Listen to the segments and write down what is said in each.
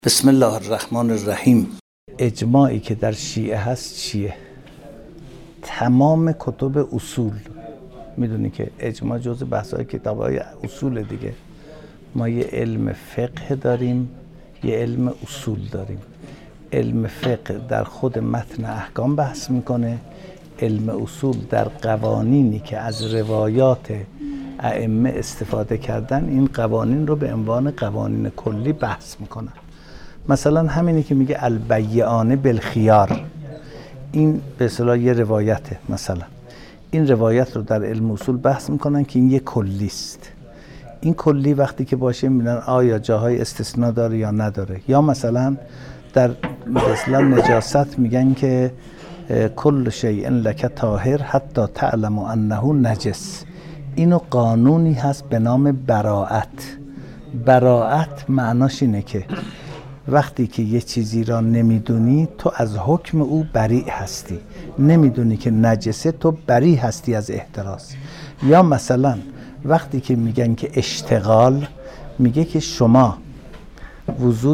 بسم الله الرحمن الرحیم. اجماعی که در شیعه هست چیه؟ تمام کتب اصول، میدونی که اجماع جزء بحث‌های کتاب‌های اصول دیگه. ما یه علم فقه داریم، یه علم اصول داریم. علم فقه در خود متن احکام بحث میکنه، علم اصول در قوانینی که از روایات ائمه استفاده کردن این قوانین رو به عنوان قوانین کلی بحث میکنن. مثلا همینی که میگه البیعان بالخیار، این به اصطلاح یه روایته. مثلا این روایت رو در علم اصول بحث میکنن که این یه کلی است. این کلی وقتی که باشه میبینن آیا جاهای استثناء داره یا نداره. یا مثلا در مثلا نجاست میگن که کل شیء لک طاهر حتی تعلم انه نجس. اینو قانونی هست به نام براءت. براءت معناش اینه که وقتی که یه چیزی را نمیدونی تو از حکم او بری هستی، نمیدونی که نجسه تو بری هستی از احتراز. یا مثلا وقتی که میگن که اشتغال، میگه که شما وضو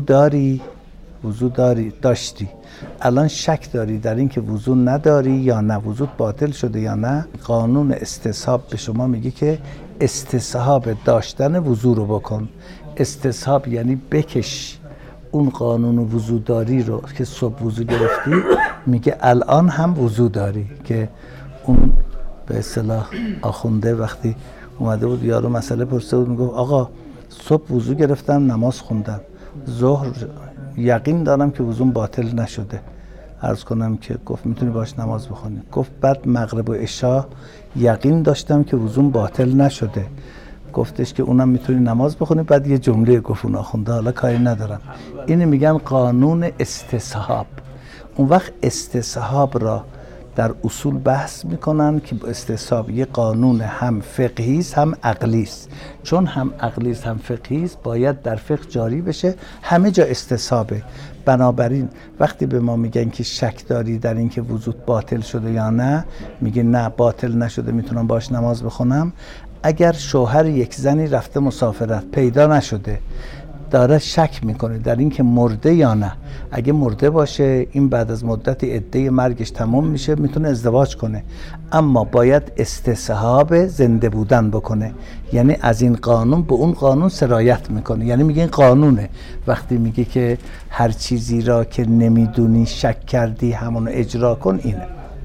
داشتی الان شک داری در این که وضو نداری یا نه، وضو باطل شده یا نه. قانون استصحاب به شما میگه که استصحاب داشتن وضو رو بکن. استصحاب یعنی بکش اون قانون وضوداری رو که صبح وضو گرفتی، میگه الان هم وضو داری. که اون به اصطلاح آخونده وقتی اومده بود یارو مسئله پرسیده بود، میگه آقا صبح وضو گرفتم نماز خوندم، ظهر یقین دارم که وضوم باطل نشده. عرض کنم که گفت میتونی باش نماز بخونی. گفت بعد مغرب و عشاء یقین داشتم که وضوم باطل نشده. گفتش که اونم میتونی نماز بخونی. بعد یه جمله گفت اون آخونده، حالا کاری ندارم، اینو میگن قانون استصحاب. اون وقت استصحاب را در اصول بحث میکنن که استصحاب یه قانون هم فقهی است هم عقلی است. چون هم عقلی است هم فقهی است باید در فقه جاری بشه، همه جا استصحابه. بنابراین وقتی به ما میگن که شک داری در این که وضوء باطل شده یا نه، میگه نه باطل نشده، میتونم باش نماز بخونم. اگر شوهر یک زنی رفته مسافرت پیدا نشده، داره شک میکنه در این که مرده یا نه، اگه مرده باشه این بعد از مدتی عده مرگش تمام میشه، میتونه ازدواج کنه، اما باید استصحاب زنده بودن بکنه. یعنی از این قانون به اون قانون سرایت میکنه. یعنی میگه این قانونه. وقتی میگه که هر چیزی را که نمیدونی شک کردی همونو اجرا کن، اینه.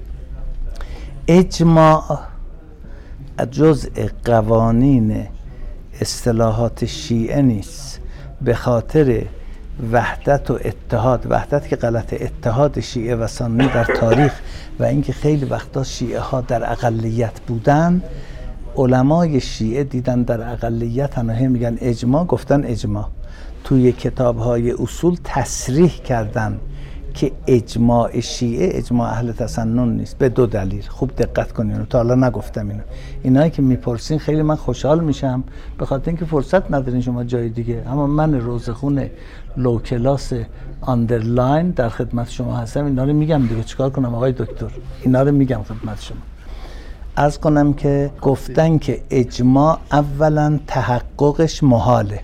اجماع جزء قوانین اصطلاحات شیعه نیست، به خاطر وحدت و اتحاد. وحدت که غلط، اتحاد شیعه و سنی در تاریخ و اینکه خیلی وقتا شیعه ها در اقلیت بودن، علمای شیعه دیدن در اقلیت هنوز میگن اجماع، گفتن اجماع. توی کتاب های اصول تصریح کردن که اجماع شیعه اجماع اهل تسنن نیست، به دو دلیل. خوب دقت کنین، تا حالا نگفتم اینو. اینایی که میپرسین خیلی من خوشحال میشم، به خاطر اینکه فرصت ندارین شما جای دیگه. اما من روزخون لو کلاس آندرلاین در خدمت شما هستم، اینا رو میگم دیگه. چیکار کنم آقای دکتر؟ اینا رو میگم خدمت شما. عرض کنم که گفتن که اجماع اولا تحققش محاله.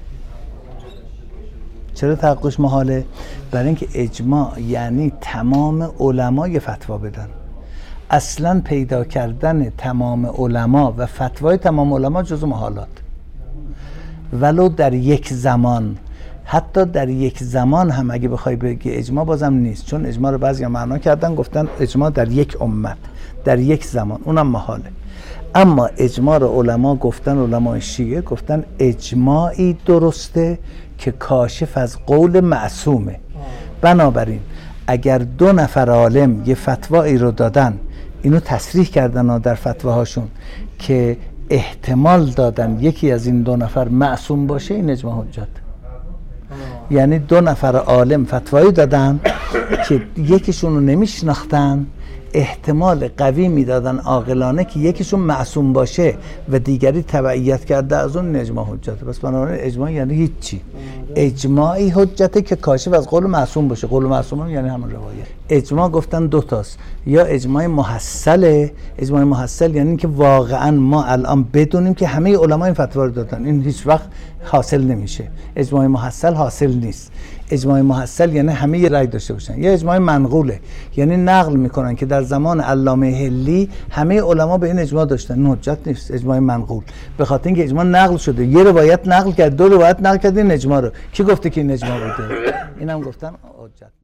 چرا تحققش محاله؟ برای اینکه اجماع یعنی تمام علما یه فتوا بدن. اصلا پیدا کردن تمام علما و فتوای تمام علما جزو محالات، ولو در یک زمان. حتی در یک زمان هم اگه بخوای بگی اجماع بازم نیست، چون اجماع رو بعضیا معنا کردن گفتن اجماع در یک امت در یک زمان، اونم محاله. اما اجماع رو علما گفتن، علمای شیعه گفتن اجماعی درسته که کاشف از قول معصومه. بنابراین اگر دو نفر عالم یه فتوایی رو دادن، اینو تصریح کردن در فتواهاشون که احتمال دادن یکی از این دو نفر معصوم باشه، این اجماع حجت. یعنی دو نفر عالم فتوایی دادن که یکیشون رو نمیشناختن، احتمال قوی میدادن عاقلانه که یکیشون معصوم باشه و دیگری تبعیت کرده از اون، اجماع حجته. پس بنابراین اجماع یعنی هیچی. اجماعی حجته که کاشف از قول معصوم باشه. قول معصوم یعنی همون روایت. اجماع گفتن دو تاست، یا اجماع محصله. اجماع محصل یعنی که واقعا ما الان بدونیم که همه علما این فتوا رو دادن، این هیچ وقت حاصل نمیشه. اجماع محصل حاصل نیست. اجماع محصل یعنی همه یه رأی داشته باشن. یه اجماع منقوله یعنی نقل میکنن که در زمان علامه حلی همه علما به این اجماع داشتن. حجت نیست اجماع منقول، به خاطر اینکه اجماع نقل شده. یه روایت نقل کرد، دو روایت نقل کرد این اجماع رو. کی گفته که این اجماع بوده؟ اینم گفتن حجت.